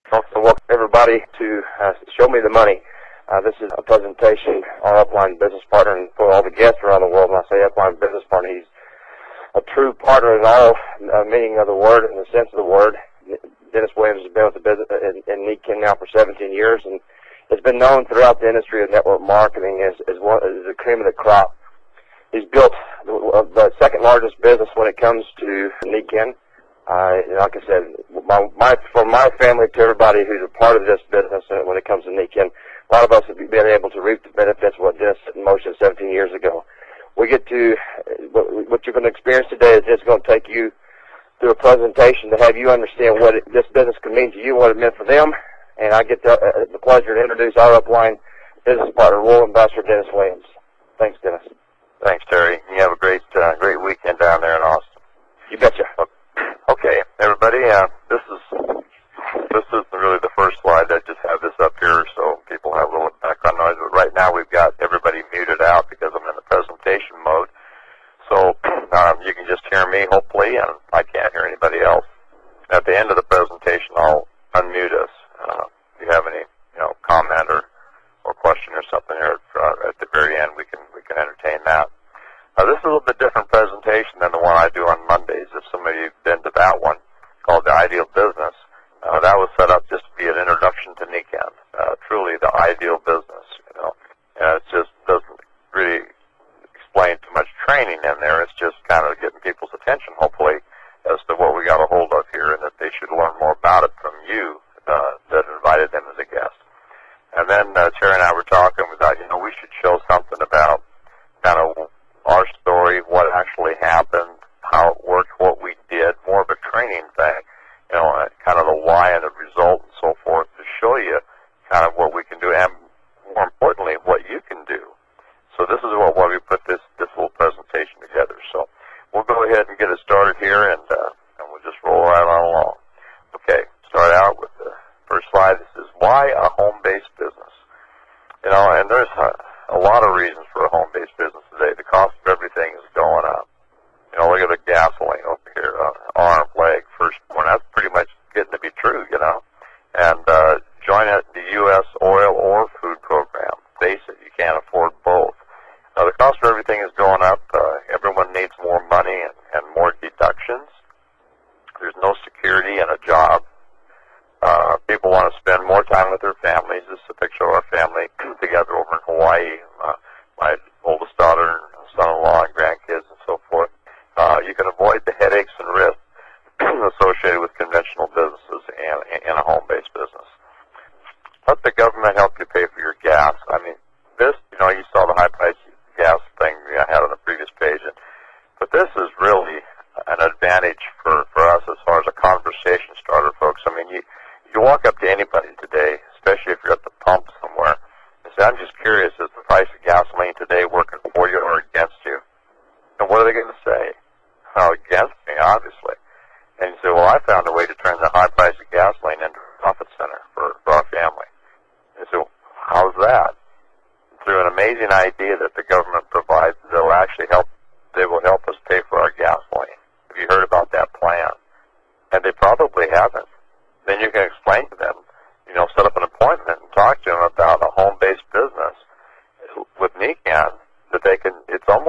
Also, welcome everybody to Show Me the Money. This is a presentation, our upline business partner, and for all the guests around the world. When I say upline business partner, he's a true partner in all meaning of the word, in the sense of the word. Dennis Williams has been with the business in NECANN now for 17 years, and has been known throughout the industry of network marketing as the cream of the crop. He's built the second largest business when it comes to NECANN. Like I said, from my family to everybody who's a part of this business when it comes to NECANN, a lot of us have been able to reap the benefits of what Dennis set in motion 17 years ago. We get to, what you're going to experience today is just going to take you through a presentation to have you understand what this business can mean to you, what it meant for them. And I get the pleasure to introduce our upline business partner, World Ambassador Dennis Williams. Thanks, Dennis. Thanks, Terry. You have a great weekend down there in Austin. You betcha. Okay, everybody, this isn't really the first slide. I just have this up here so people have a little background noise. But right now we've got everybody muted out because I'm in the presentation mode. So you can just hear me, hopefully, and I can't hear anybody else. At the end of the presentation, I'll unmute us. If you have any, comment or question or something here at the very end, we can entertain that. This is a little bit different presentation than the one I do on Mondays. If some of you have been to that one, called The Ideal Business, that was set up just to be an introduction to NECANN, truly the ideal business, And it just doesn't really explain too much training in there. It's just kind of getting people's attention, hopefully, as to what we got a hold of here, and that they should learn more about it from you that invited them as a guest. And then Terry and I were talking about, we should show something about kind of our story, what actually happened, how it worked, what we did, more of a training thing, kind of the why and the result and so forth, to show you kind of what we can do, and more importantly, what you can do. So this is why we put this little presentation together. So we'll go ahead and get it started here, and we'll just roll right on along. Okay, start out with the first slide. This is why a home-based business. And there's a lot of reasons for a home-based business today. The cost of everything is going up. Look at the gasoline over here, arm, leg, firstborn. That's pretty much getting to be true, And join the U.S. oil or food program. Face it, you can't afford both. The cost of everything is going up. Everyone needs more money and more deductions. There's no security in a job. People want to spend more time with their families. This is a picture of our family together over in Hawaii. My oldest daughter and son-in-law and grandkids and so forth. You can avoid the headaches and risks associated with conventional businesses and a home-based business. Let the government help you pay for your gas. I mean, this, you saw the high price gas thing I had on the previous page. But this is really an advantage for us as far as a conversation starter, folks. I mean, you walk up to anybody today, especially if you're at the pump somewhere, and say, I'm just curious, is the price of gasoline today working for you or against you? And what are they going to say? Oh, against me, obviously. And you say, well, I found a way to turn the high price of gasoline into a profit center for our family. And so, how's that? Through an amazing idea that the government provides, they will help us pay for our gasoline. Have you heard about that plan? And they probably haven't. Then you can explain to them, set up an appointment and talk to them about a home-based business with NECANN that they can,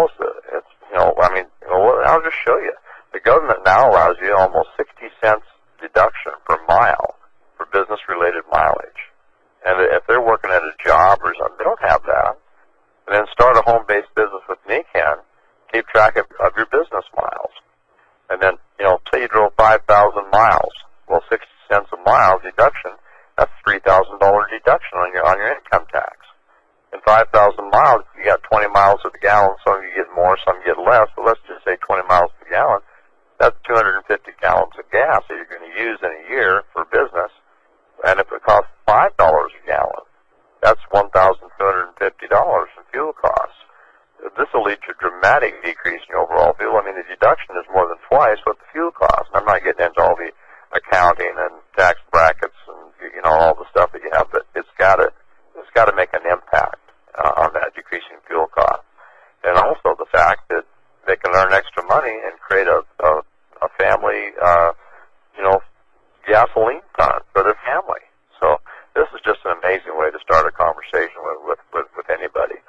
I'll just show you. The government now allows you almost 60 cents deduction per mile for business-related mileage. And if they're working at a job or something, they don't have that. And then start a home-based business with NECANN, keep track of your business miles. And then, say you drove 5,000 miles. Well, 60 cents a mile deduction, that's $3,000 deduction on your income tax. In 5,000 miles, you got 20 miles to the gallon. Some of you get more, some get less. But let's just say 20 miles to the gallon. That's 250 gallons of gas that you're going to use in a year for business. And if it costs $5 a gallon, that's $1,250 in fuel costs. This will lead to a dramatic decrease in your overall fuel. I mean, the deduction is more than twice what the fuel costs. I'm not getting into all the accounting and tax brackets and all the stuff that you have, but it's got to make an impact on that decreasing fuel cost. And also the fact that they can earn extra money and create a family, gasoline fund for their family. conversation with anybody.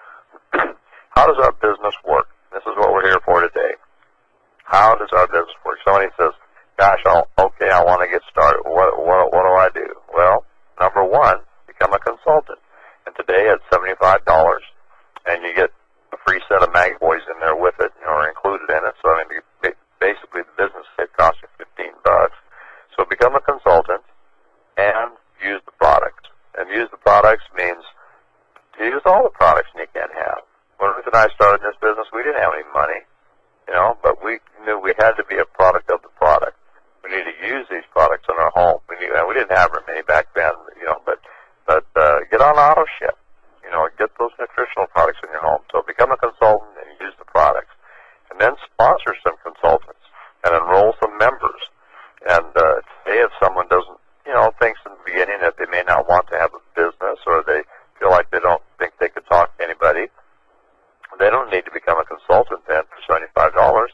How does our business work? This is what we're here for today. How does our business work? Somebody says, gosh, I want to get started. What do I do? Well, number one, become a consultant. And today it's $75, and you get a free set of Mag Boys in there with it, or included in it. So I mean, basically the business kit costs you $15. So become a consultant and use the products. And use the products means to use all the products Nikken have. When Ruth and I started this business, we didn't have any money, but we knew we had to be a product of the product. We need to use these products in our home. We didn't have very many back then, but get on AutoShip. Get those nutritional products in your home. So become a consultant and use the products. And then sponsor some consultants and enroll some members. And today if someone doesn't, thinks in the beginning that they may not want to have a business, or they feel like they don't think they could talk to anybody, they don't need to become a consultant then for $75.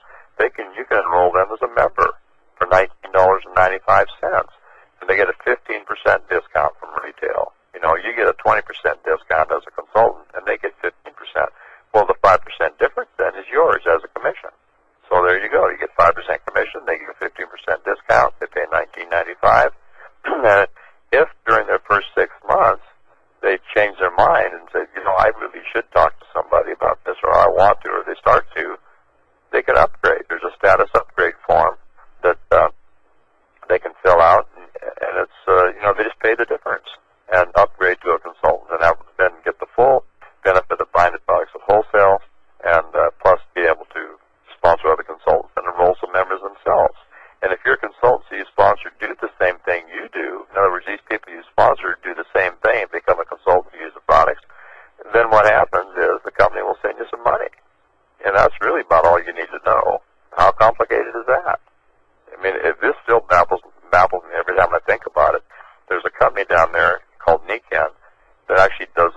You can enroll them as a member for $19.95. And they get a 15% discount from retail. You get a 20% discount as a consultant, and they get 15%. Well, the 5% difference then is yours as a commission. So there you go. You get 5% commission. They get a 15% discount. They pay $19.95. And if during their first 6 months they change their mind and say, I really should talk to somebody about this, or I want to, or they start to, they can upgrade. There's a status upgrade form that they can fill out, and it's they just pay the difference and upgrade to a consultant, and then get the full benefit of buying the products at wholesale, and plus be able to sponsor other consultants and enroll some members themselves. And if your consultants you sponsor do the same thing you do, in other words, these people you sponsor do the same thing, become a consultant, use the products, then what happens is the company will send you some money. And that's really about all you need to know. How complicated is that? I mean, this still baffles me every time I think about it. There's a company down there called Nikken that actually does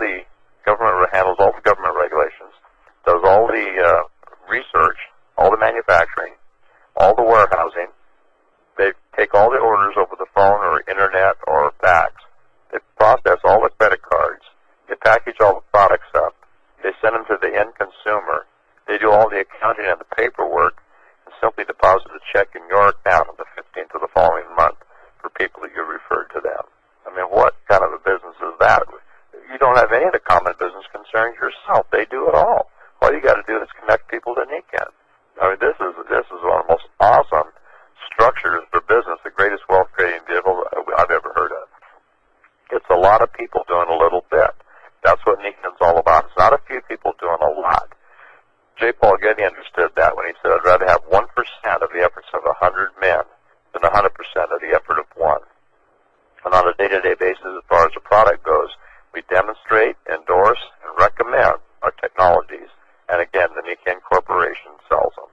handles all the government regulations, does all the research, all the manufacturing, all the warehousing. They take all the orders over the phone or internet or fax. They process all the credit cards. They package all the products up. They send them to the end consumer. They do all the accounting and the paperwork, and simply deposit a check in your account on the 15th of the following month for people that you referred to them. I mean, what kind of a business is that? You don't have any of the common business concerns yourself. They do it all. All you got to do is connect people to Nikken. I mean, this is one of the most awesome structures for business, the greatest wealth creating vehicle I've ever heard of. It's a lot of people doing a little bit. That's what Nikken's all about. It's not a few people doing a lot. J. Paul Getty understood that when he said, I'd rather have 1% of the efforts of 100 men than 100% of the effort of one. And on a day-to-day basis, as far as the product goes, we demonstrate, endorse, and recommend our technologies. And again, the Nikken Corporation sells them.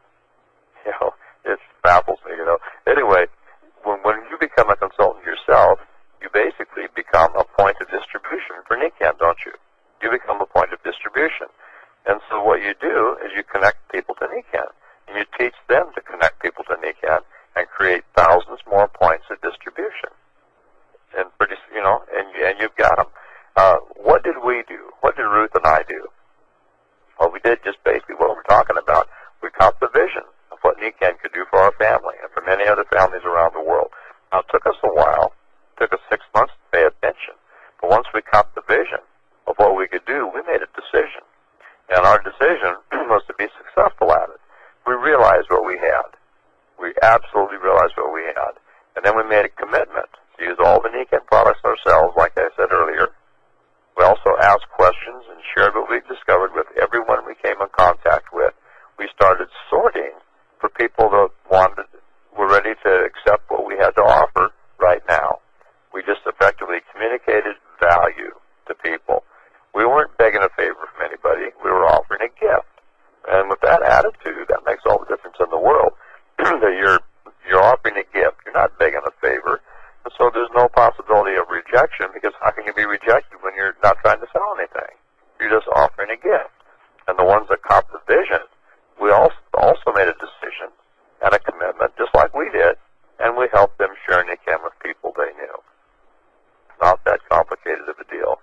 It baffles me, Anyway, when you become a consultant yourself, you basically become a point of distribution for Nikken, don't you? You become a point of distribution. And so what you do is you connect people to Nikken, and you teach them to connect people to Nikken and create thousands more points of distribution. And pretty, and you've got them. What did we do? What did Ruth and I do? Well, we did just basically what we're talking about. We caught the vision of what Nikken could do for our family and for many other families around the world. Now, it took us a while. It took us 6 months to pay attention. But once we caught the vision of what we could do, we made a decision. And our decision was to be successful at it. We realized what we had. We absolutely realized what we had. And then we made a commitment to use all the Nikken products ourselves, like I said earlier. We also asked questions and shared what we discovered with everyone we came in contact with. We started sorting for people that were ready to accept what we had to offer right now. We just effectively communicated value to people. We weren't begging a favor from anybody. We were offering a gift. And with that attitude, that makes all the difference in the world. That you're offering a gift. You're not begging a favor. And so there's no possibility of rejection, because how can you be rejected when you're not trying to sell anything? You're just offering a gift. And the ones that caught the vision, we also made a decision and a commitment, just like we did, and we helped them share Nikken with people they knew. Not that complicated of a deal. And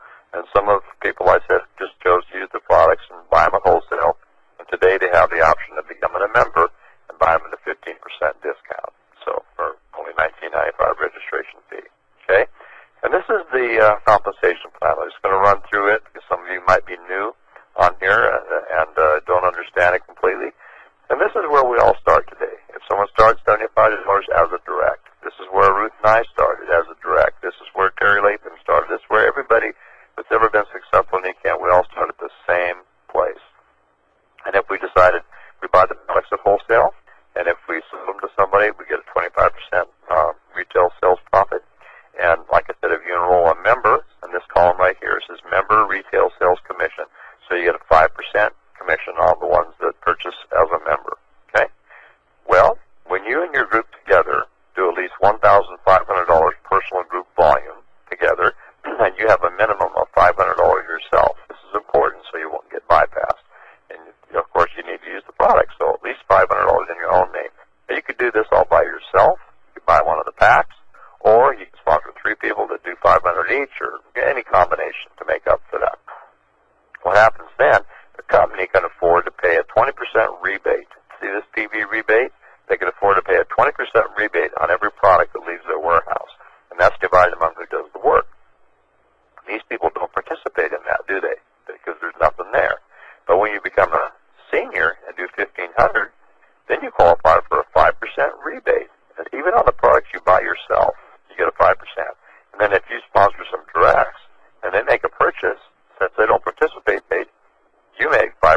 some of the people I said just chose to use the products and buy them at wholesale. And today they have the option of becoming a member and buy them at a 15% discount. So for only $19.95 registration fee. Okay? And this is the compensation plan. I'm just going to run through it because some of you might be new on here and don't understand it completely. And this is where we all start today. If someone starts $75 as a direct, this is where Ruth and I started as a direct. This is where Terry Latham started. This is where everybody that's ever been successful in ECAN, we all start at the same place. And if we decided we buy the products at wholesale, and if we sell them to somebody, we get a 25% retail sales profit. And like I said, if you enroll a member, in this column right here, it says member retail sales commission. So you get a 5% commission on the ones that purchase as a member. Okay? Well, when you and your group together do at least $1,500 personal group volume together, and you have a minimum of $500 yourself, this is important so you won't get bypassed. And, of course, you need to use the product, so at least $500 in your own name. Now, you could do this all by yourself. You could buy one of the packs, or you can sponsor 3 people that do $500 each, or any combination to make up for that. What happens then, the company can afford to pay a 20% rebate. See this PV rebate? They can afford to pay a 20% rebate on every product that leaves their warehouse, and that's divided among who does the work. These people don't participate in that, do they? Because there's nothing there. But when you become a senior and do $1,500, then you qualify for a 5% rebate. And even on the products you buy yourself, you get a 5%. And then if you sponsor some directs and they make a purchase, since they don't participate, you make 5%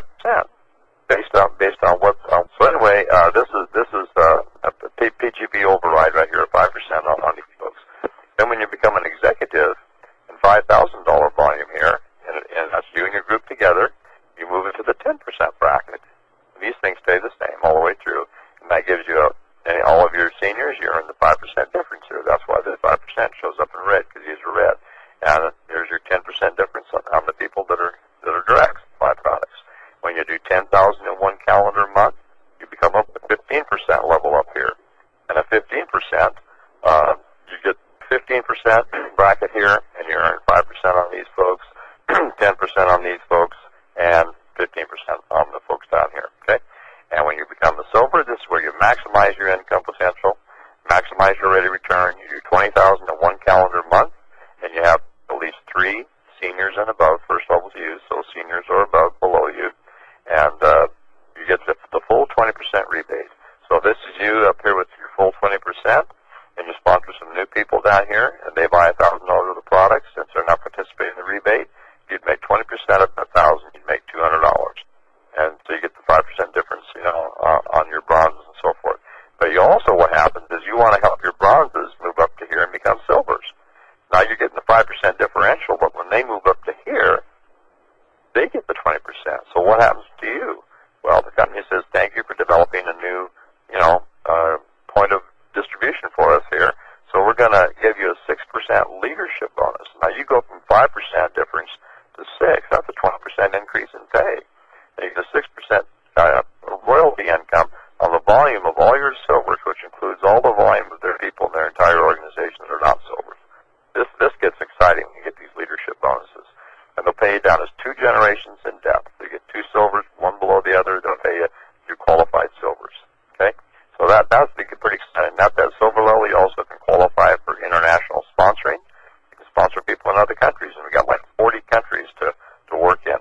based on what. So anyway, this is a PGB override right here, 5% on these folks. Then when you become an executive and $5,000 volume here, and that's you and your group together, you move into the 10% bracket. These things stay the same all the way through, and that gives you all of your seniors, you earn the 5% difference here. That's why the 5% shows up in red, because these are red. And there's your 10% difference on the people that are directs, buy products. When you do 10,000 in one calendar month, you become up to 15% level up here. And at 15%, you get 15% bracket here, and you earn 5% on these folks, 10% on these folks, and 15% on the folks down here, okay? And when you become a silver, this is where you maximize your income potential, maximize your rate of return. You do 20,000 in one calendar month, and you have at least 3 seniors and above, first level to use, so seniors or above below you, and you get the full 20% rebate. So this is you up here with your full 20%, and you sponsor some new people down here, and they buy $1,000 of the products. Since they're not participating in the rebate, you'd make 20% of the 1,000, you'd make $200. And so you get the 5% difference, on your bronzes and so forth. But you also, what happens is you want to help your bronzes move up to here and become silvers. Now you're getting the 5% differential, but when they move up to here, they get the 20%. So what happens to you? Well, the company says, thank you for developing a new, point of distribution for us here. So we're going to give you a 6% leadership bonus. Now you go from 5% difference to 6. That's a 20% increase in pay. And you get a 6% royalty income on the volume of all your silvers, which includes all the volume of their people in their entire organization that are not silvers. This gets exciting when you get these leadership bonuses. And they'll pay you down as 2 generations in depth. So you get 2 silvers, one below the other. They'll pay you 2 qualified silvers. Okay? So that's pretty exciting. At that silver level, you also can qualify for international sponsoring. You can sponsor people in other countries. And we've got like 40 countries to work in.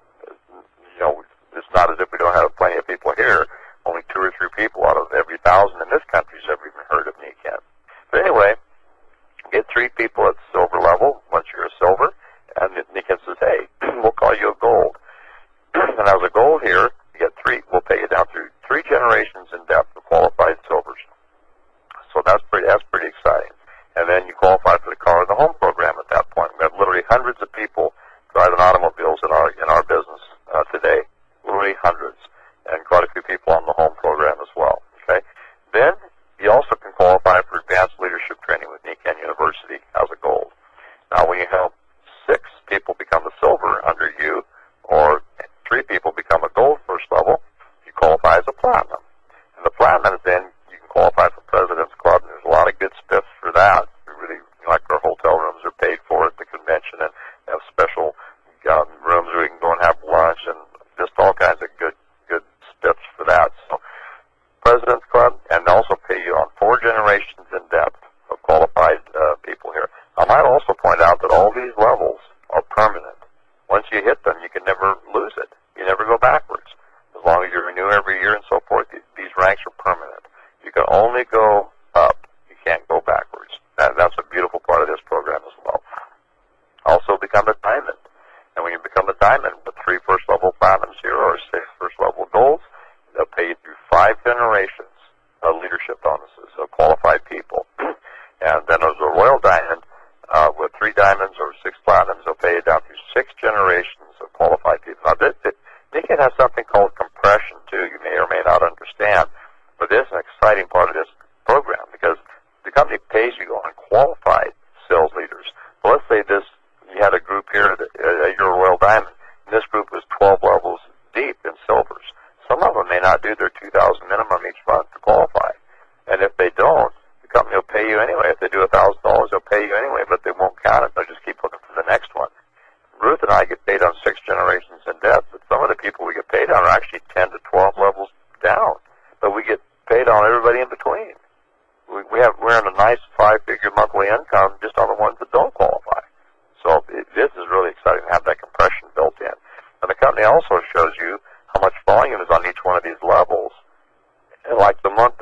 It's not as if we don't have plenty of people here. Only 2 or 3 people out of every 1,000 in this country has ever even heard of NECAN. But anyway, get 3 people at silver level once you're a silver, and NECAN says, hey, we'll call you a gold. And as a gold here, you get 3, we'll pay you down through 3 generations in depth of qualified silvers. So that's pretty exciting. And then you qualify for the Car in the Home program at that point. We have literally hundreds of people driving automobiles in our business today. Literally hundreds. And quite a few people on the home program as well. Okay? Then you also can qualify for advanced leadership training with NECAN University as a gold. Now when you help 6 people become a silver under you, or 3 people become a gold first level, you qualify as a platinum. And the platinum, then you can qualify for President's Club, and there's a lot of good spiffs for that. We really, like our hotel rooms are paid for at the convention, and have special I might also point out that all these levels are permanent. Once you hit them, you can never lose it. You never go backwards. As long as you renew every year and so forth, these ranks are permanent. You can only go up. You can't go backwards. That's a beautiful part of this program as well. Also become a diamond. And when you become a diamond with 3 first-level platinums here or 6 first-level golds, they'll pay you through 5 generations of leadership bonuses of qualified people. And then there's a royal diamond with 3 diamonds or 6 platinums. They'll pay you down through 6 generations of qualified people. Now, Nikan has something called compression, too. You may or may not understand. But this is an exciting part of this program because the company pays you on qualified sales leaders. So let's say you had a group here that you're a royal diamond, and this group was 12 levels deep in silvers. Some of them may not do their $2,000 minimum each month to qualify. And if they don't, the company will pay you anyway. If they do $1,000, they'll pay you anyway, but they won't count it. They'll just keep looking for the next one. Ruth and I get paid on 6 generations in depth, but some of the people we get paid on are actually 10 to 12 levels down. But we get paid on everybody in between. We're in a nice 5-figure monthly income just on the ones that don't qualify. So this is really exciting to have that compression built in. And the company also shows you how much volume is on each one of these levels. And like the month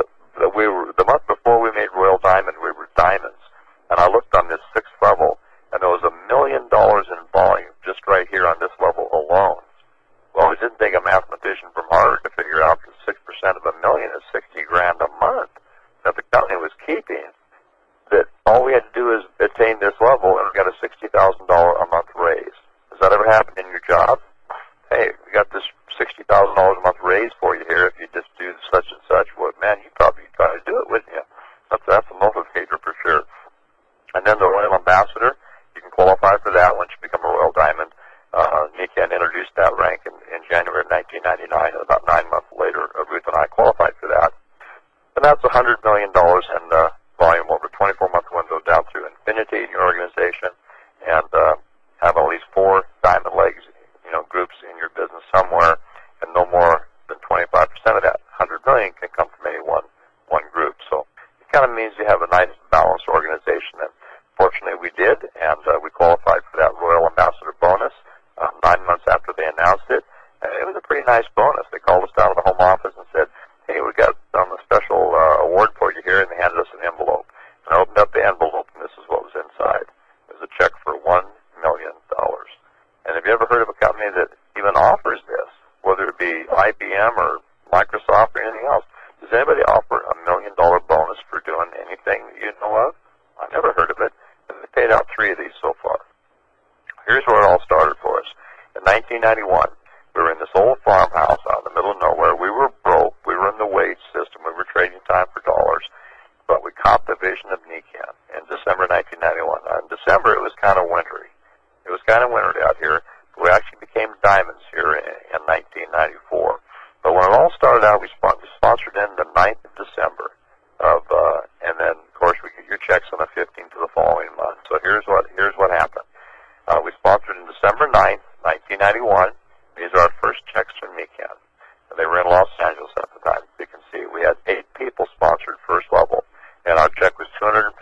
before we made Royal Diamond, we were diamonds. And I looked on this 6th level, and there was $1 million in volume just right here on this level alone. Well, it didn't take a mathematician from Harvard to figure out that 6% of $1 million is $60,000 a month that the company was keeping. That all we had to do is attain this level, and we got a $60,000 a month raise. Has that ever happened in your job? Hey, we got this $60,000 a month raise for you here if you just do such and such. Well, man, you probably try to do it, wouldn't you? That's a motivator for sure. And then the Royal Ambassador, you can qualify for that once you become a Royal Diamond. Nikan introduced that rank in January of 1999, and about 9 months later, Ruth and I qualified for that. And that's $100 million in volume over a 24-month window down through infinity in your organization, and have at least 4 diamond legs, groups in your business somewhere, and no more than 25% of that. $100 million can come from any one group. So it kind of means you have a nice balanced organization, and fortunately we did, and we qualified for that Royal Ambassador bonus 9 months after they announced it. And it was a pretty nice bonus. They called us down to the home office and said, hey, we got a special award for you here, and they handed us an envelope. And I opened up the envelope, and this is what was inside. It was a check for $1 million. And have you ever heard of a company that even offers this, whether it be IBM or Microsoft or anything else? Does anybody offer $1 million bonus for doing anything that you know of? I've never heard of it. And they paid out 3 of these so far. Here's where it all started for us. In 1991, we were in this old farmhouse out in the middle of nowhere. We were broke. We were in the wage system. We were trading time for dollars. But we caught the vision of Nikan in December 1991. In December, it was kind of wintry. It was kind of wintry out here. We actually became diamonds here in 1994. But when it all started out, we sponsored in the 9th of December. And then, of course, we get your checks on the 15th of the following month. So here's what happened. We sponsored in December 9th, 1991. These are our first checks from Nikan. And they were in Los Angeles at the time. You can see we had 8 people sponsored first level, and our check was $250.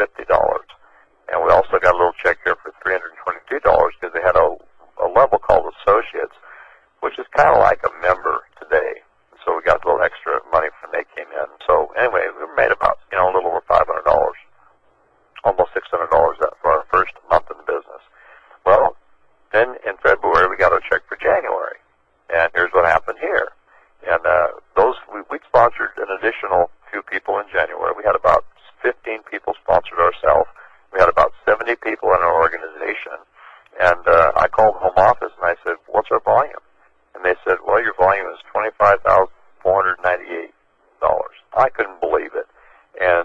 And we also got a little check here for $322 because they had a level called Associates, which is kind of like a member today. So we got a little extra money when they came in. So anyway, we made about, a little over $500, almost $600 for our first month in the business. Well, then in February, we got a check for January. And here's what happened here. And we sponsored an additional few people in January. We had about 15 people sponsored ourselves. We had about 70 people in our organization. And I called the home office and I said, what's our volume? And they said, well, your volume is $25,498. I couldn't believe it. And,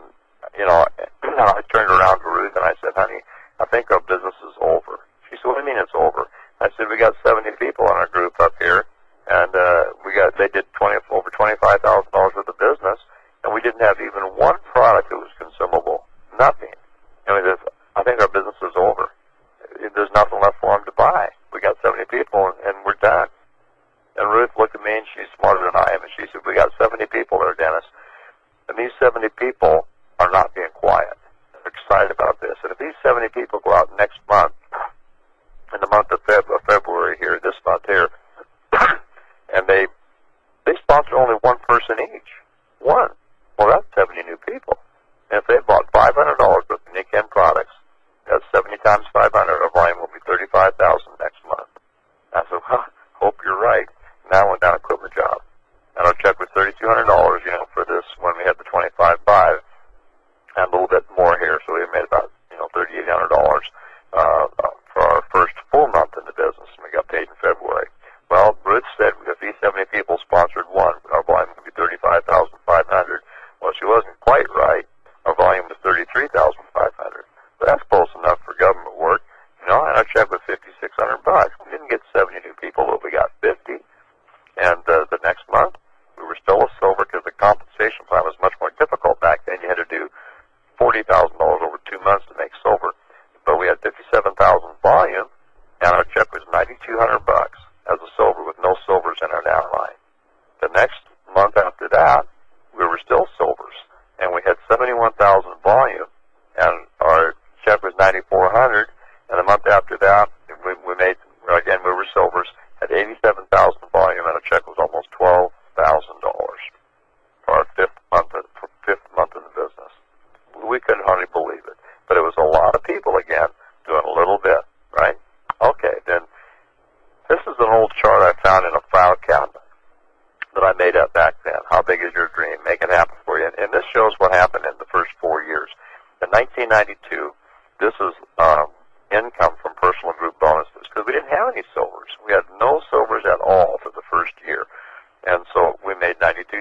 I turned around to Ruth and I said, honey, I think our business is over. She said, what do you mean it's over? I said, we got 70 people in our group up here, and they did over $25,000 worth of business, and we didn't have even one product that was consumable. Nothing. I think our business is over. There's nothing left for them to buy. We got 70 people, and we're done. And Ruth looked at me, and she's smarter than I am, and she said, we got 70 people there, Dennis, and these 70 people are not being quiet. They're excited about this. And if these 70 people go out next month, in the month of February here, this month here, and they sponsor only one person each. One. Well, that's 70 new people. And if they bought $500 worth of Nikken products, that's 70 times 500. Our volume will be 35,000 next month. I said, well, hope you're right. Now I went down a equipment job. And our check was $3,200, for this when we had the 25.5, and a little bit more here. So we made about, $3,800 for our first full month in the business, and we got paid in February. Well, Ruth said if these 70 people sponsored one, our volume would be 35,500. Well, she wasn't quite right. Our volume was 33,500. But that's close enough for government work, and our check was $5,600. We didn't get 70 new people, but we got 50. And the next month, we were still a silver because the compensation plan was much more difficult back then. You had to do $40,000 over 2 months to make silver. But we had 57,000 volume, and our check was $9,200 as a silver with no silvers in our downline. The next month after that, we were still silvers, and we had 71,000 volume, and our check was $9,400. And the month after that, we made, again, we were silvers, had 87,000 volume, and our check was almost $12,000 for our fifth month in the business. We couldn't hardly believe it, but it was a lot of people again doing a little bit, right? Okay, then this is an old chart I found in a file cabinet that I made up back then. How big is your dream? Make it happen for you. And this shows what happened in the first 4 years. In 1992, this is income from personal and group bonuses because we didn't have any silvers. We had no silvers at all for the first year. And so we made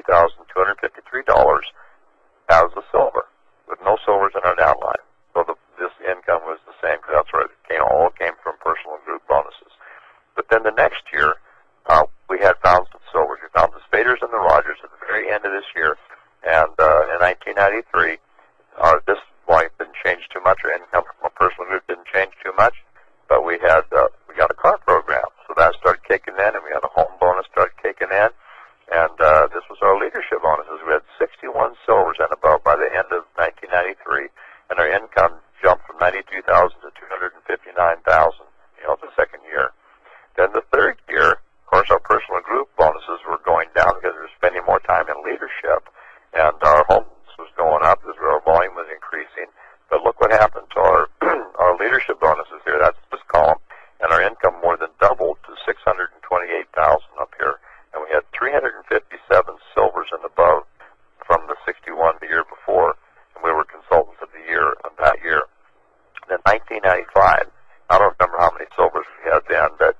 $92,253 as a silver with no silvers in our downline. So this income was the same because that's where it all came from personal and group bonuses. But then the next year, we had found some silvers. We found the Spaders and the Rogers at the very end of this year. And in 1993, this volume didn't change too much. Our income from a personal group didn't change too much. But we got a car program. So that started kicking in, and we had a home bonus started kicking in. And this was our leadership bonuses. We had 61 silvers and above by the end of 1993. And our income jumped from $92,000 to $259,000, the second year. Then the third year, of course, our personal and group bonuses were going down because we were spending more time in leadership, and our home bonus was going up as our volume was increasing. But look what happened to our our leadership bonuses here. That's this column, and our income more than doubled to $628,000 up here, and we had 357 silvers and above from the 61 the year before, and we were consultants of the year of that year. Then 1995, I don't remember how many silvers we had then, but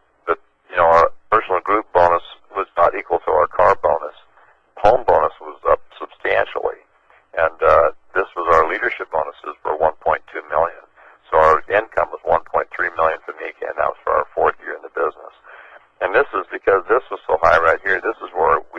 our personal group bonus was not equal to our car bonus. Home bonus was up substantially, and this was our leadership bonuses for $1.2 million. So our income was $1.3 million for Nikken, and that was for our fourth year in the business. And this is because this was so high right here. This is where we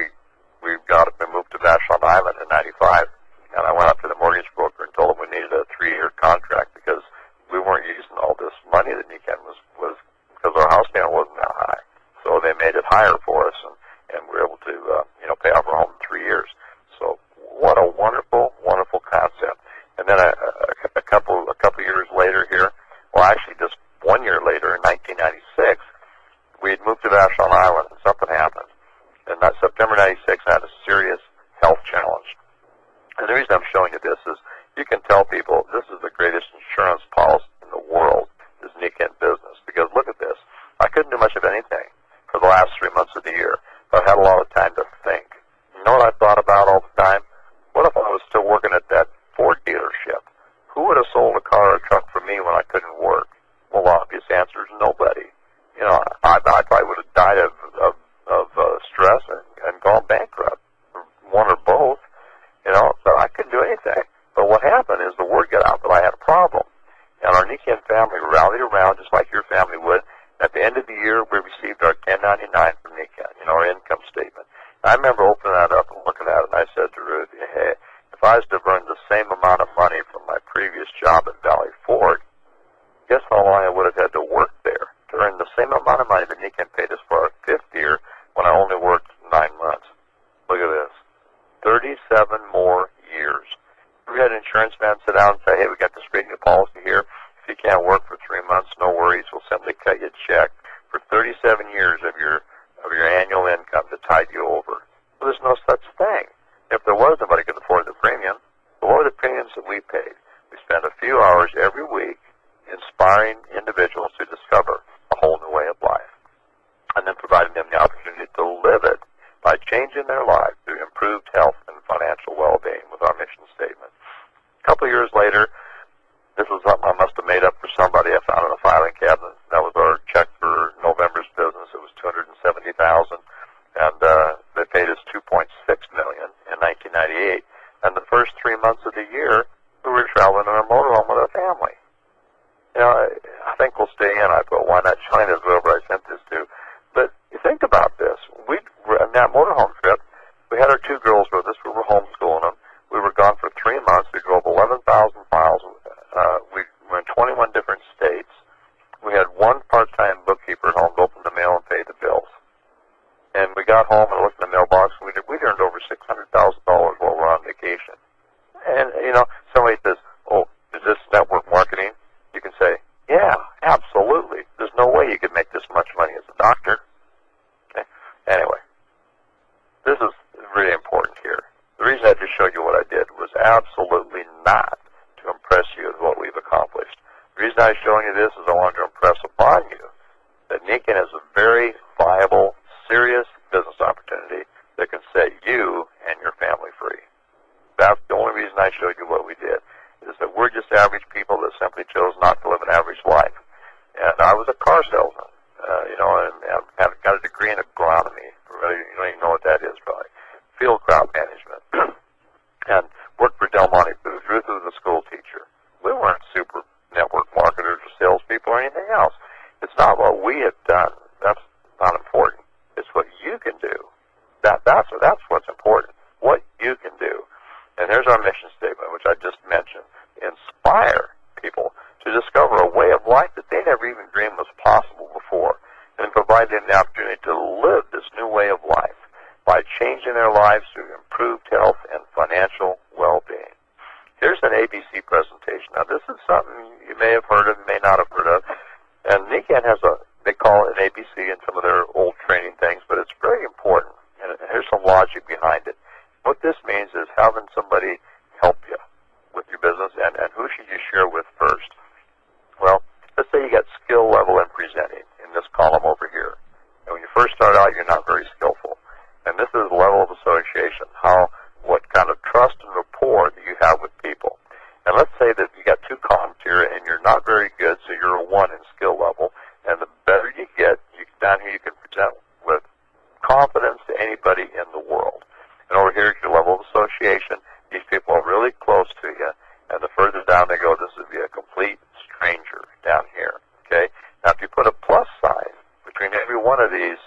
moved to Vashon Island in '95, and I went up to the mortgage broker and told him we needed a 3-year contract because we weren't using all this money that Nikken was because our house payment wasn't that high. So they made it higher for us, and we were able to, pay off our home in 3 years. So what a wonderful, wonderful concept. And then a couple years later here, well, actually just 1 year later, in 1996, we had moved to Vashon Island, and something happened. And that September '96, I had a serious health challenge. And the reason I'm showing you this is you can tell people this is the greatest insurance policy in the world, this Nikken business, because look at this. I couldn't do much of anything for the last 3 months of the year, but I had a lot of time to think. You know what I thought about all the time? What if I was still working at that Ford dealership? Who would have sold a car or truck for me when I couldn't work? Well, the obvious answer is nobody. I probably would have died of stress and gone bankrupt, one or both. So I couldn't do anything. But what happened is the word got out that I had a problem. And our Nikken family rallied around just like your family would. At the end of the year, we received our 1099 from Nikken, our income statement. I remember opening that up and looking at it, and I said to Ruth, hey, if I was to earn the same amount of money from my previous job at Valley Ford, guess how long I would have had to work there to earn the same amount of money that Nikken paid us for our fifth year when I only worked 9 months. Look at this. 37 more years. We had an insurance man sit down and say, hey, we got this 3 months, no worries. We'll simply cut you a check for 37 years of your annual income to tide you over. Well, there's no such thing. If there was, nobody could afford the premium. But what were the premiums that we paid? We spent a few hours every week inspiring individuals to discover a whole new way of life, and then providing them the opportunity to live it by changing their lives through improved health and financial well-being with our mission statement. A couple of years later, this was something I must have made up for somebody I found in a filing cabinet. That was our check for November's business. It was $270,000, and they paid us $2.6 million in 1998. And the first 3 months of the year, we were traveling in our motorhome with our family. You know, I think we'll stay in. I put why not China, whoever I sent this to. But you think about this. We were on that motorhome trip. We had our 2 girls with us. We were homeschooling them. We were gone for 3 months. We drove 11,000 miles. We were in 21 different states. We had 1 part-time bookkeeper at home to open the mail and pay the bills. And we got home and looked in the mailbox. We'd earned over $600,000 while we were on vacation. And, you know, somebody says, oh, is this network marketing? You can say, yeah, absolutely. There's no way you could make this much money as a doctor. Okay? Anyway, this is really important here. The reason I just showed you what I did was absolutely not to impress you with what we've accomplished. The reason I'm showing you this is I wanted to impress upon you that Nikken is a very viable, serious business opportunity that can set you and your family free. That's the only reason I showed you what we did, is that we're just average people that simply chose not to live an average life. And I was a car salesman, and I've got a degree in agronomy. You don't even know what that is, probably. Field crop management. And worked for Del Monte Foods. Ruth was a school teacher. We weren't super network marketers or salespeople or anything else. It's not what we have done. That's not important. It's what you can do. That's what's important. What you can do. And here's our mission statement, which I just mentioned. Inspire people to discover a way of life that they never even dreamed was possible before, and provide them the opportunity to live this new way of life by changing their lives through improved health and financial well-being. Here's an ABC presentation. Now, this is something you may have heard of, may not have heard of, and Nikken has they call it an ABC in some of their old training things, but it's very important, and here's some logic behind it. What this means is having somebody help you with your business, and who should you share with first? Well, let's say you got skill level in presenting in this column over here. And when you first start out, you're not very skillful. And this is level of association, what kind of trust and rapport that you have with people. And let's say that you got 2 columns here, and you're not very good, so you're a 1 in skill level. And the better you get, down here you can present with confidence to anybody in the world. And over here is your level of association. These people are really close to you. And the further down they go, this would be a complete stranger down here. Okay? Now, if you put a plus sign between every one of these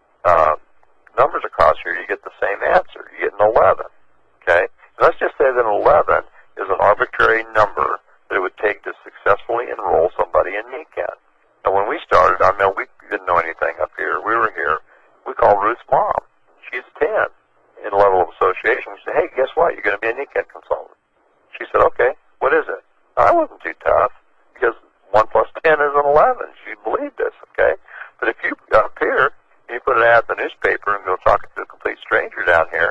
numbers across here, you get the same answer. You get an 11. Okay? And let's just say that an 11 is an arbitrary number that it would take to successfully enroll somebody in Nikken. Now, when we started, we didn't know anything up here. We were here. We called Ruth's mom. She's 10 in level of association. We said, hey, guess what? You're going to be a Nikken consultant. She said, okay, what is it? I wasn't too tough because 1 plus 10 is an 11. She believed this, okay? But if you got up here and you put an ad in the newspaper and go talking to a complete stranger down here,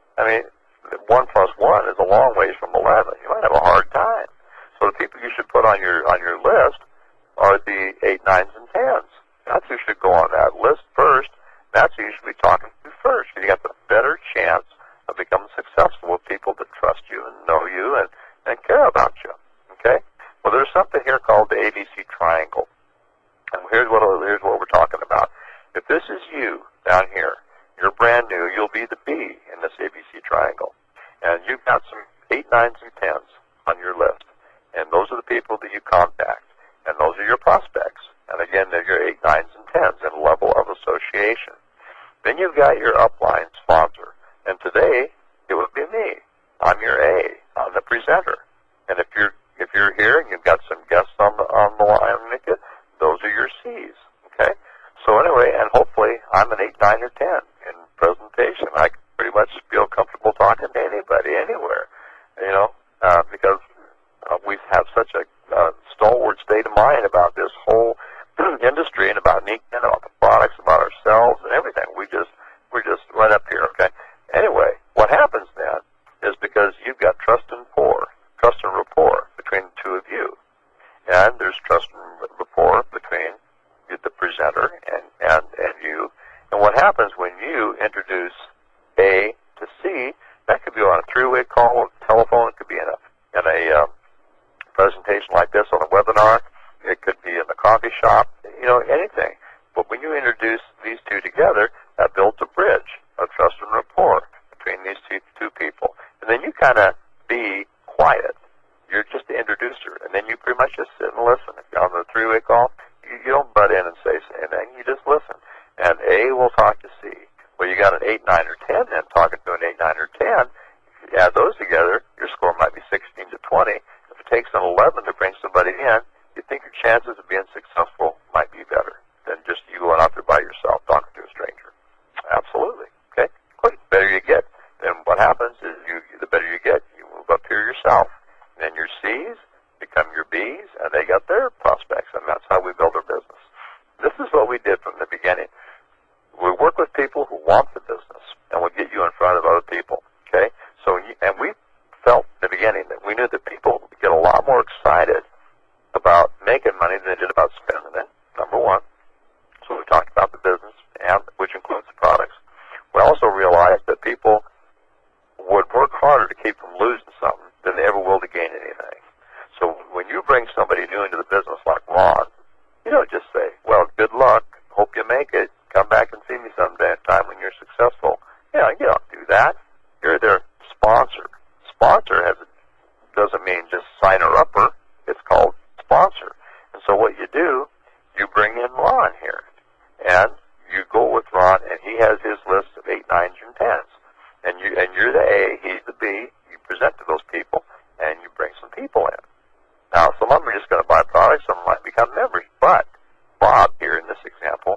1 plus 1 is a long ways from 11. You might have a hard time. So the people you should put on your list are the 8, 9s, and 10s. That's who should go on that list first. That's who you should be talking to first. You got the better chance of becoming successful with people that trust you and know you and care about you. Okay? Well, there's something here called the ABC triangle. And here's what we're talking about. If this is you down here, you're brand new, you'll be the B in this ABC triangle. And you've got some 8, 9s, and 10s on your list. And those are the people that you contact. And those are your prospects. And again, they're your 8, 9s, and 10s in level of association. Then you've got your upline sponsor. And today, it would be me. I'm your A. I'm the presenter. And if you're here and you've got some guests on the line, those are your C's. Okay? So anyway, and hopefully I'm an 8, 9, or 10 in presentation. I can pretty much feel comfortable talking to anybody, anywhere. Because we have such a stalwart state of mind about this whole industry and about Nikken, about the products, about ourselves and everything. We're just right up here, okay? Anyway, what happens then is because you've got trust and rapport between the two of you. And there's trust and rapport between the presenter and you. And what happens when you introduce A to C, that could be on a three-way call, telephone, it could be in a presentation like this on a webinar, it could be in the coffee shop, anything. But when you introduce these two together, that builds a bridge of trust and rapport between these two people. And then you kind of be quiet. You're just the introducer. And then you pretty much just sit and listen. If you're on the three-way call, you don't butt in and say anything. You just listen. And A will talk to C. Well, you got an 8, 9, or 10 then talking to an 8, 9, or 10. If you add those together, your score might be 16 to 20. If it takes an 11 to bring somebody in, you think your chances of being successful might be better than just you going out there by yourself talking to a stranger. Absolutely. Okay? The better you get, then what happens is the better you get, you move up here yourself. And then your C's become your B's, and they got their prospects, and that's how we build our business. This is what we did from the beginning. We work with people who want the business, and we'll get you in front of other people. Okay? And we felt in the beginning that we knew that people would get a lot more excited about making money than they did about spending it, number one. So we talked about the business, which includes the products. We also realized that people would work harder to keep from losing something than they ever will to gain anything. So when you bring somebody new into the business like Ron, you don't just say, well, good luck, hope you make it, come back and see me someday time when you're successful. Yeah, you don't do that. You're their sponsor. Sponsor doesn't mean just signer-upper. It's called sponsor. And so what you do, you bring in Ron here. And you go with Ron, and he has his list of 8, 9s, and 10s. And you're the A, he's the B. You present to those people, and you bring some people in. Now, some of them are just going to buy products. Some might become members. But Bob, here in this example,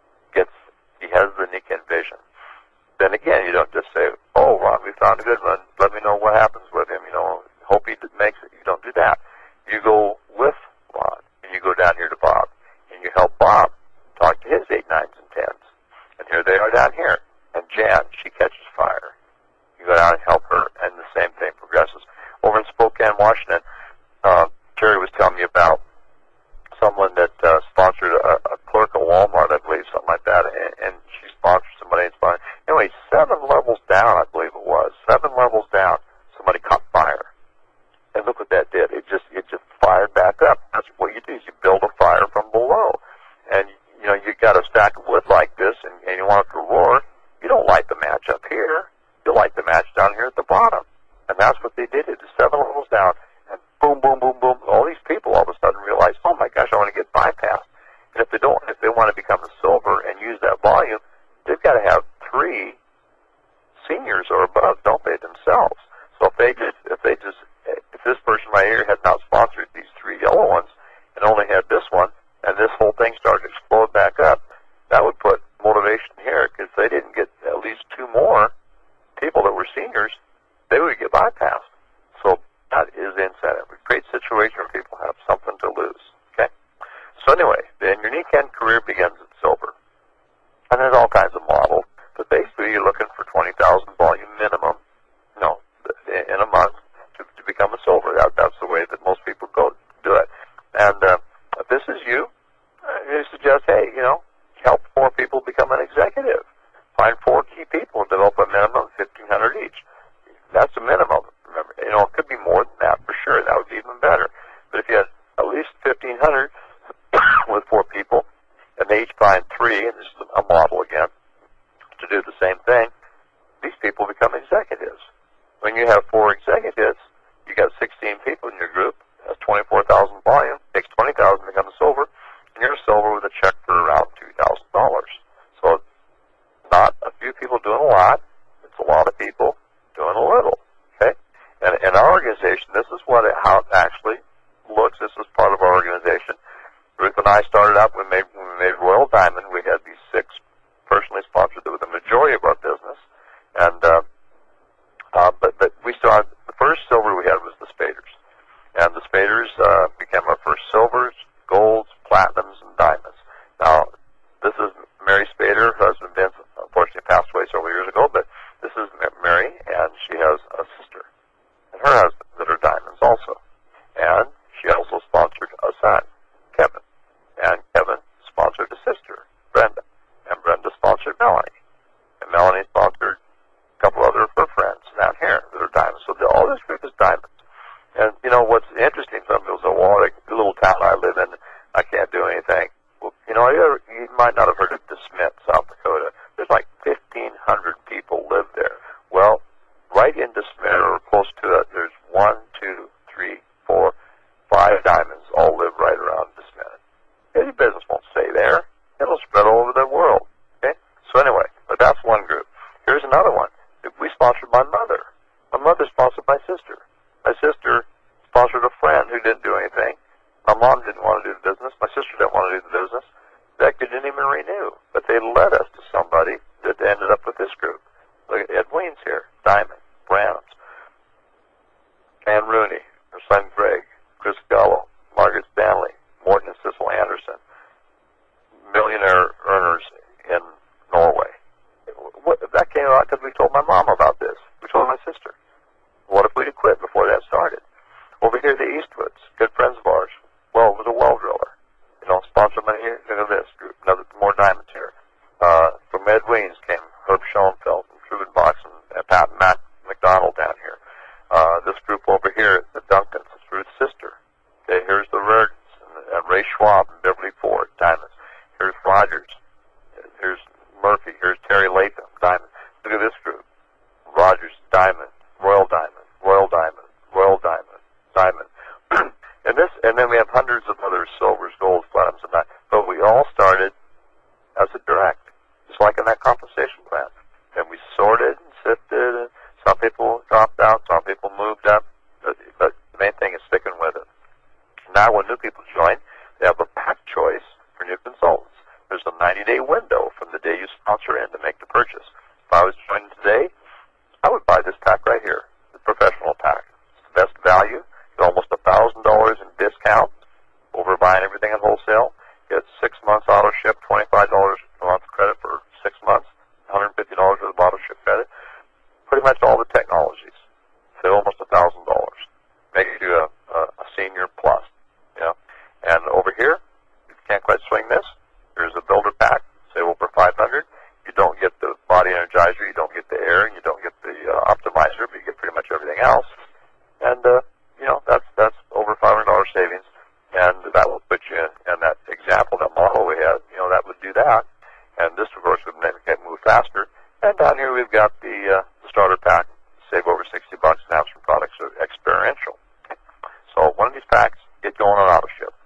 he has the Nikken vision. Then again, you don't just say, oh, Ron, we found a good one. Let me know what happens with him. Hope he makes it. You don't do that. You go with Ron, and you go down here to Bob, and you help Bob talk to his 8, 9s, and 10s. And here they are down here. And Jan, she catches fire. You go down and help her, and the same thing progresses. Over in Spokane, Washington, Terry was telling me about someone that sponsored a clerk at Walmart, I believe, something like that, and she sponsored somebody. Anyway, 7 levels down, I believe it was, 7 levels down, somebody caught fire. And look what that did. It just fired back up. That's what you do, is you build a fire from below. And, you got a stack of wood like this, and you want it to roar. You don't light the match up here. You light the match down here at the bottom. And that's what they did. It was 7 levels down. And boom, boom, boom, boom. All these people all of a sudden realize, oh my gosh, I want to get bypassed. And if they want to become a silver and use that volume, they've got to have 3 seniors or above, don't they, themselves? So if this person right here had not sponsored these 3 yellow ones and only had this one, and this whole thing started to explode back up, that would put motivation here, because they didn't get at least 2 more people that were seniors, they would get bypassed. So that is the incentive. We create a situation where people have something to lose. Okay? So anyway, then your Nikken career begins at silver. And there's all kinds of models. But basically, you're looking for 20,000 volume minimum, in a month to become a silver. That's the way that most people go do it. And if this is you suggest, hey, help 4 people become an executive. Find 4 key people and develop a minimum of 1,500 each. That's a minimum. Remember, it could be more than that for sure. That would be even better. But if you had at least 1,500 with 4 people, and they each find 3, and this is a model again, to do the same thing, these people become executives. When you have 4 executives, you got 16 people in your group. That's 24,000 volume. Takes 20,000 to become a silver, and you're a silver with a check for around $2,000. So not a few people doing a lot. It's a lot of people doing a little. Okay? And in our organization, this is how it actually looks. This is part of our organization. Ruth and I started out when we made Royal Diamond. We had these 6 personally sponsored with the majority of our business. And but we started, the first silver we had was the Spaders. And the Spaders became platinums and diamonds. Now, this is Mary Spader. Her husband Vince unfortunately passed away several years ago, but this is Mary, and she has a sister and her husband that are diamonds also. And she also sponsored a son, Kevin. And Kevin sponsored a sister, Brenda. And Brenda sponsored Melanie. And Melanie sponsored a couple other of her friends down here that are diamonds. So all this group is diamonds. And, you know, what's interesting, some people say, well, the little town I live in, I can't do anything. Well, you know, you might not have heard of DeSmet, South Dakota. There's like 1,500 people live there. Well, right in DeSmet, or close to it, there's 1, 2, 3, 4, 5 diamonds all live right around DeSmet. Any business won't stay there. It'll spread all over the world. Okay? So anyway, but that's one group. Here's another one. We sponsored my mother. My mother sponsored my sister. My sister sponsored a friend who didn't do anything. My mom didn't want to do the business. My sister didn't want to do the business. They didn't even renew. But they led us to somebody that ended up with this group. Look at Ed Weens here. Diamond. Browns. Ann Rooney. Her son Greg. Chris Gallo. Margaret Stanley. Morton and Cecil Anderson. Millionaire earners in Norway. That came out because we told my mom about this. We told my sister. What if we'd have quit before that started? Over here, the Eastwoods, good friends of ours. Well, it was a well driller. You know, sponsor money here. Look at this group. Another more diamonds here. From Ed Weens came Herb Schoenfeld and Truman Box and Pat McDonald down here. This group over here, the Duncans, it's Ruth's sister. Okay, here's the Reardons and Ray Schwab and Beverly Ford, diamonds. Here's Rogers. Here's Murphy. Here's Terry Latham, diamond. Look at this group. Rogers, diamond. Royal Diamond, Royal Diamond, Royal Diamond, Diamond. and then we have hundreds of other silvers, golds, platinums, and that. But we all started as a direct, just like in that compensation plan. And we sorted and sifted, and some people dropped out, some people moved up, but the main thing is sticking with it. Now when new people join, they have a pack choice for new consultants. There's a 90-day window from the day you sponsor in to make the purchase. If I was joining today, I would buy this pack right here, the professional pack. It's the best value. It's almost $1,000 in discount over buying everything in wholesale. It's 6 months auto ship, $25 a month credit for 6 months, $150 worth of auto ship credit. Pretty much all the technologies. So almost $1,000. Make you a senior plus, you know. And over here, if you can't quite swing this, there's a builder pack, say over $500. You don't get the body energizer, you don't get the air, and you don't get the optimizer, but you get pretty much everything else. And, you know, that's over $500 savings, and that will put you in that example, that model we had, you know, that would do that. And this, of course, would make it move faster. And down here we've got the starter pack, save over $60 and have some products that are experiential. So one of these packs, get going on auto ship.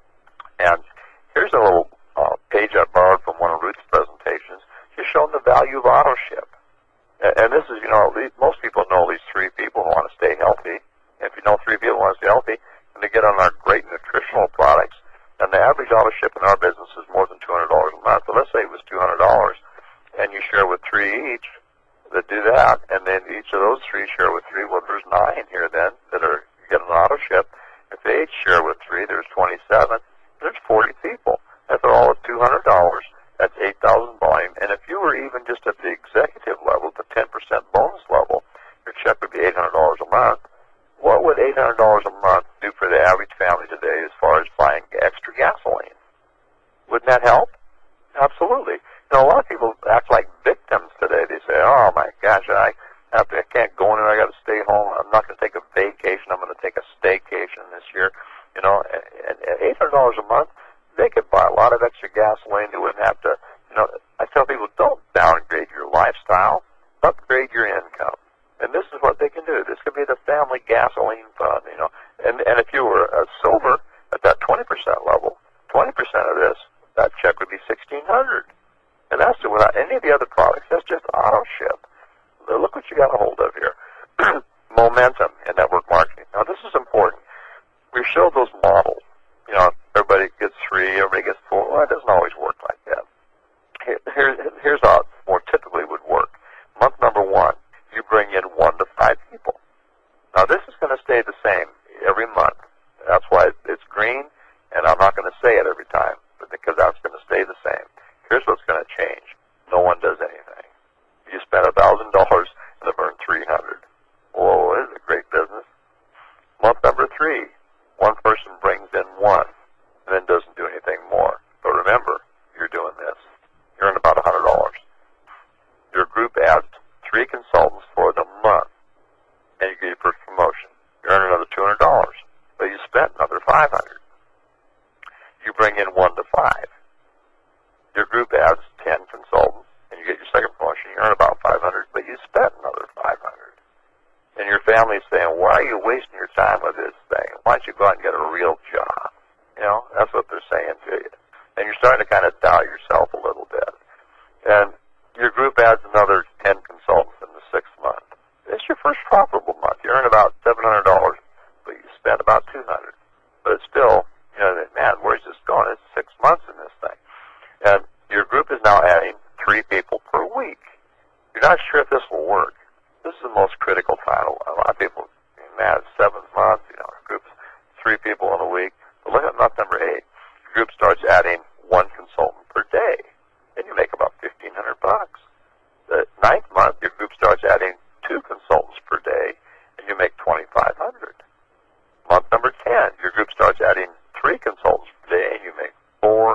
And here's a little page I borrowed from one of Ruth's presentations. She's shown the value of auto ship. And this is, you know, most people know these 3 people who want to stay healthy. And if you know 3 people who want to stay healthy, and they get on our great nutritional products, and the average auto ship in our business is more than $200 a month. So let's say it was $200, and you share with 3 each that do that, and then each of those 3 share with 3. Well, there's 9 here then that are getting an auto ship. If they each share with 3, there's 27. There's 40 people. If they're all at $200, that's 8,000 volume. And if you were even just at the executive level, the 10% bonus level, your check would be $800 a month. What would $800 a month do for the average family today as far as buying extra gasoline? Wouldn't that help? Absolutely. You know, a lot of people act like victims today. They say, oh, my gosh, I can't go in there. I got to stay home. I'm not going to take a vacation. I'm going to take a staycation this year. You know, and $800 a month, they could buy a lot of extra gasoline. They wouldn't have to, you know, I tell people, don't downgrade your lifestyle. Upgrade your income. And this is what they can do. This could be the family gasoline fund, you know. And if you were a silver at that 20% level, 20% of this, that check would be $1,600. And that's without any of the other products. That's just auto ship. Look what you got a hold of here. Momentum in network marketing. Now, this is important. We showed those models. You know, everybody gets 3, everybody gets 4. Well, it doesn't always work like that. Here's how it more typically would work. Month number 1, you bring in 1 to 5 people. Now, this is going to stay the same every month. That's why it's green, and I'm not going to say it every time. families saying, why are you wasting your time with this thing? Why don't you go out and get a real job? You know, that's what they're saying to you. And you're starting to kind of doubt yourself a little bit. And your group adds another 10 consultants in the 6th month. It's your first profitable month. You earn about $700, but you spend about $200. But it's still, you know, man, where's this going? It's 6 months in this thing. And your group is now adding 3 people per week. You're not sure if this will work. This is the most critical time. A lot of people, man, it's 7th month, you know, our group's 3 people in a week. But look at month number 8. Your group starts adding 1 consultant per day, and you make about $1,500. The 9th month, your group starts adding 2 consultants per day, and you make $2,500. Month number 10, your group starts adding 3 consultants per day, and you make $4,000.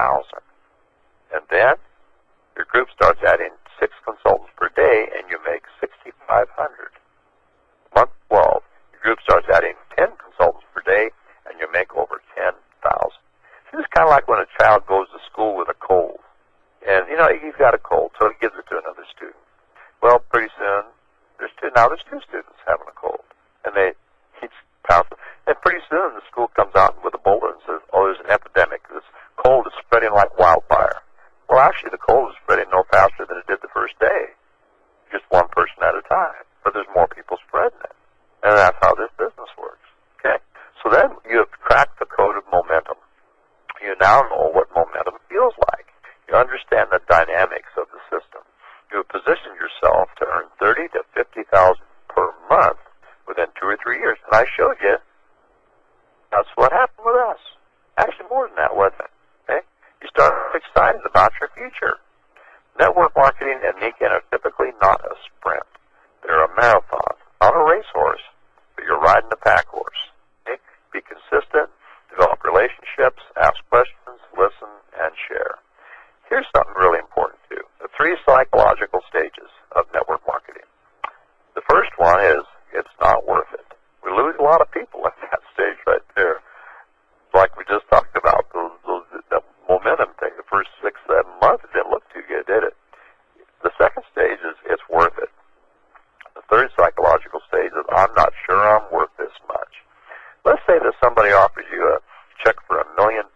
And then your group starts adding 6 consultants per day, and you make $6,500. Month 12, your group starts adding 10 consultants per day, and you make over $10,000. This is kind of like when a child goes to school with a cold. And, you know, you've got a cold, so he gives it to another student. Well, pretty soon, there's 2 students having a cold. And he's pouncing. And pretty soon, the school comes out with a boulder and says, oh, there's an epidemic. This cold is spreading like wildfire. Well, actually, the cold is spreading no faster than it did the first day. Just one person at a time. But there's more people spreading it. And that's how this business works. Okay? So then you have cracked the code of momentum. You now know what momentum feels like. You understand the dynamics of the system. You have positioned yourself to earn $30,000 to $50,000 per month within 2 or 3 years. And I showed you that's what happened with us. Actually, more than that, wasn't it? Okay? You start excited about your future. Network marketing and NECAN are typically not a sprint. They're a marathon, not a racehorse, but you're riding a pack horse. Okay? Be consistent, develop relationships, ask questions, listen, and share. Here's something really important, too. The 3 psychological stages of network marketing. The first one is, it's not worth it. We lose a lot of people at that stage right there. Like we just talked about, the momentum thing, the first 6, 7 months, it didn't look too good, did it? The second stage is, it's worth it. The third psychological stage is, I'm not sure I'm worth this much. Let's say that somebody offers you a check for $1 million,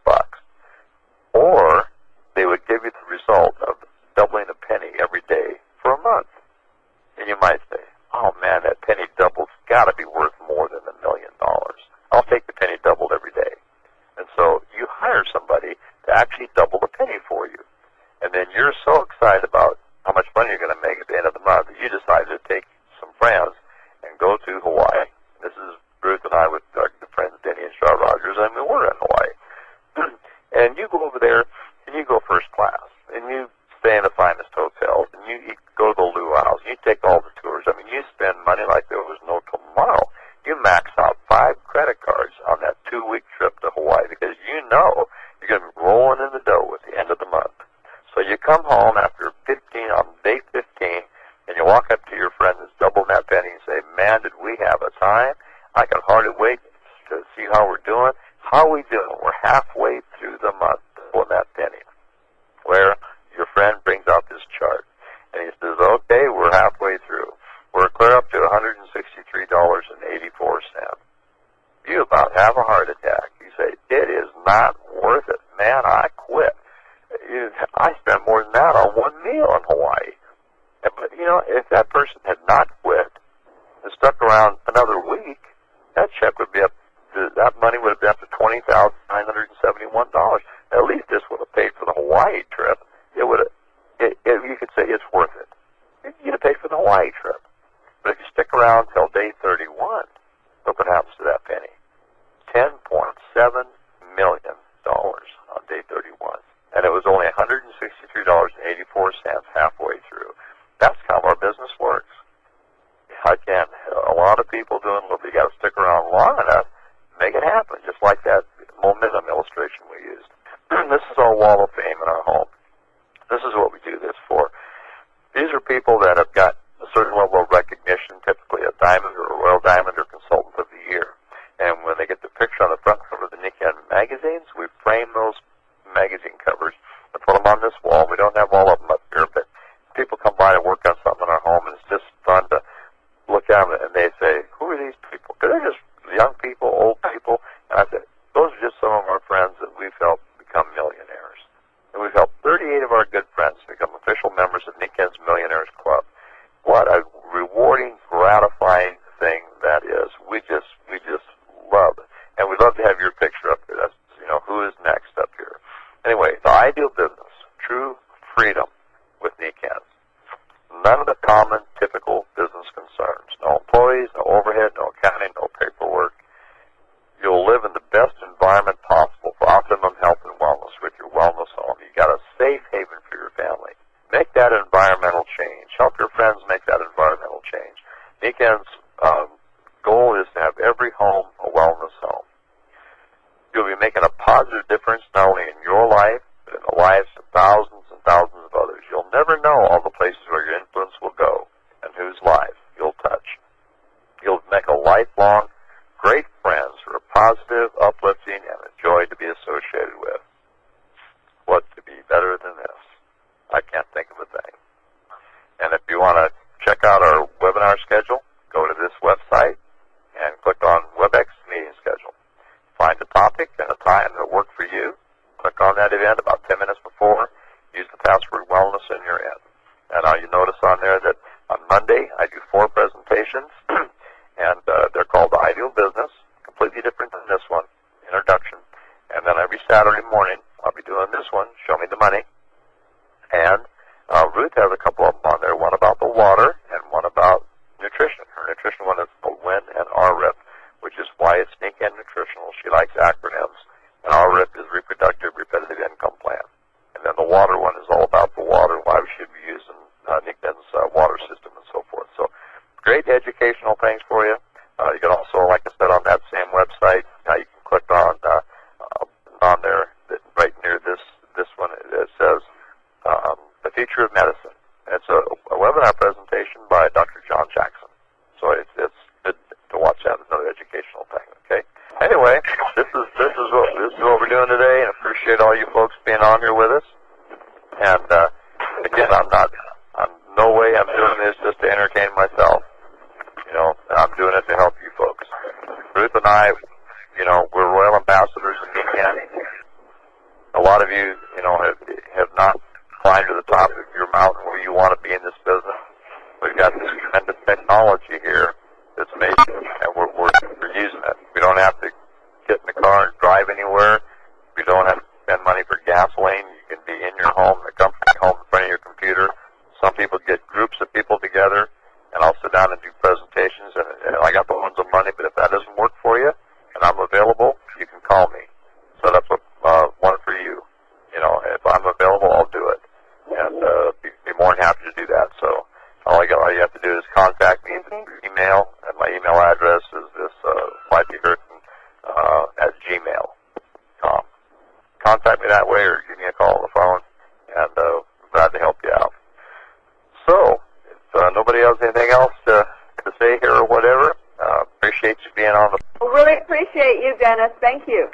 or they would give you the result of doubling a penny every day for a month. And you might say, oh man, that penny double's got to be worth more than $1 million. I'll take the penny doubled every day. And so you hire somebody to actually double the penny for you. And then you're so excited about how much money you're going to make at the end of the month that you decide to take some friends and go to Hawaii. This is Ruth and I with our good friends Denny and Shaw Rogers, and we were in Hawaii. And you go over there, and you go first class, and you stay in the finest hotels, and you go to the luau's, and you take all the tours. I mean, you spend money like there was no tomorrow. You max out 5 credit cards on that 2-week trip to Hawaii because you know you're going to be rolling in the dough at the end of the month. So you come home after on day 15, and you walk up to your friend that's doubled that penny and say, man, did we have a time? I can hardly wait to see how we're doing. How are we doing? We're halfway through the month on that penny. Where your friend brings out this chart, and he says, okay, we're halfway through. We're clear up to $163.84. You about have a heart attack. You say, it is not worth it. Man, I quit. I spent more than that on one meal in Hawaii. But, you know, if that person had not quit and stuck around another week, that check would be up, that money would have been up to $20,971. At least this would have paid for the Hawaii trip. It would have, you could say it's worth it. You'd have paid for the Hawaii trip. But if you stick around till day 31, look what happens to that penny. $10.7 million on day 31. And it was only $163.84 halfway through. That's how our business works. Again, a lot of people doing what you got to stick around long enough, make it happen, just like that momentum illustration we used. This is our wall of fame in our home. This is what we do this for. These are people that have got a certain level of recognition, typically a diamond or a royal diamond or consultant of the year. And when they get the picture on the front cover of the NECAN magazines, we frame those magazine covers and put them on this wall. We don't have all of them up here, but people come by to work on something in our home, and it's just fun to look at them, and they say, And we've helped 38 of our good friends become official members of Niken's Millionaires Club. What a rewarding, gratifying thing that is. We just love it. And we'd love to have your picture up there. That's, who is next up here. Anyway, the ideal business, true freedom with Niken. None of the common, typical business concerns. No employees, no overhead, no accounting, no paperwork. You'll live in the best environment possible for optimum health and wellness with your wellness home. You got a safe haven for your family. Make that environmental change. Help your friends make that environmental change. Niken's goal is to have every home a wellness home. You'll be making a positive difference not only in your life, but in the lives of thousands and thousands of others. You'll never know all the places where your influence will go and whose life you'll touch. You'll make a lifelong great friends who are positive, uplifting, and a joy to be associated with. What could be better than this? I can't think of a thing. And if you want to check out our webinar schedule, go to this website and click on WebEx meeting schedule. Find a topic and a time that work for you. Click on that event about 10 minutes before. Use the password wellness and you're in. And you notice on there that on Monday I do 4 presentations, and they're called The Ideal Business, completely different than this one, introduction. And then every Saturday morning I'll be doing this one, Show Me the Money. And Ruth has a couple of them on there, one about the water and one about nutrition. Her nutrition one is called WIN and RRIP, which is why it's Niken Nutritional. She likes acronyms. And RRIP is Reproductive Repetitive Income Plan. And then the water one is all about the water and why we should be using Niken's water system and so forth. So great educational things for you. You can also, like I said, on that same website, you can click on there, right near this one, it says The Future of Medicine. It's a webinar presentation by Dr. John Jackson. So it's good to watch that. Another educational thing. Okay. Anyway, this is what we're doing today, and I appreciate all you folks being on here with us. And again, I'm no way I'm doing this just to entertain myself. I'm doing it to help you folks. Ruth and I, we're royal ambassadors in Niken. A lot of you, have not climbed to the top of your mountain where you want to be in this business. We've got this tremendous technology here that's amazing, and we're using it. We don't have to get in the car and drive anywhere. We don't have to spend money for gasoline. You can be in your home, the comfort of your home, in front of your computer. Some people get groups of people together, and I'll sit down and do presentations, and I got the ones on Monday, but if that doesn't work for you, and I'm available, you can call me. So that's one for you. If I'm available, I'll do it, and be more than happy to do that. So all you have to do is contact me through email, and my email address is this @gmail.com. Contact me that way, or give me a call on the phone, and I'm glad to help you out. So, if nobody else has anything else to say here or whatever, appreciate you being on the. Really appreciate you, Dennis. Thank you.